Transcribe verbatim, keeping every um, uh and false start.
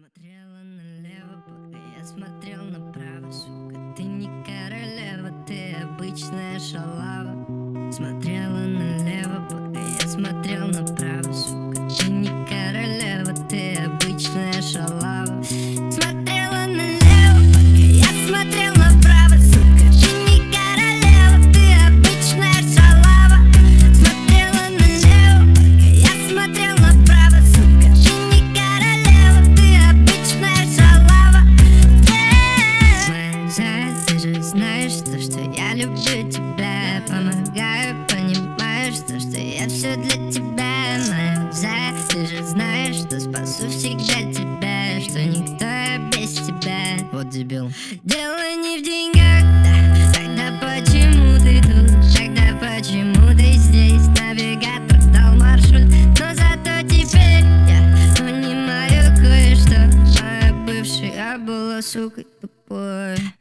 Смотрела налево, пока я смотрел направо, сука. Ты не королева, ты обычная шалава. Смотрела налево, пока я смотрел направо, сука. Ты не королева, ты обычная шалава. Смотрела налево, пока я смотрел направо, сука. Ты не королева, ты обычная шалава. Смотрела налево, пока я смотрел направо, сука. Ты не королева, ты обычная шалава. Моя зая, ты же знаешь, то, что я люблю тебя. Помогаю, понимаешь, то, что я все для тебя. Моя зая, ты же знаешь, что спасу всегда тебя, что никто я без тебя. Вот дебил. Дело не в деньгах, да. Тогда почему ты тут? Тогда почему ты здесь? Навигатор дал маршрут, но зато теперь я понимаю кое-что. Моя бывшая была сукой тупой.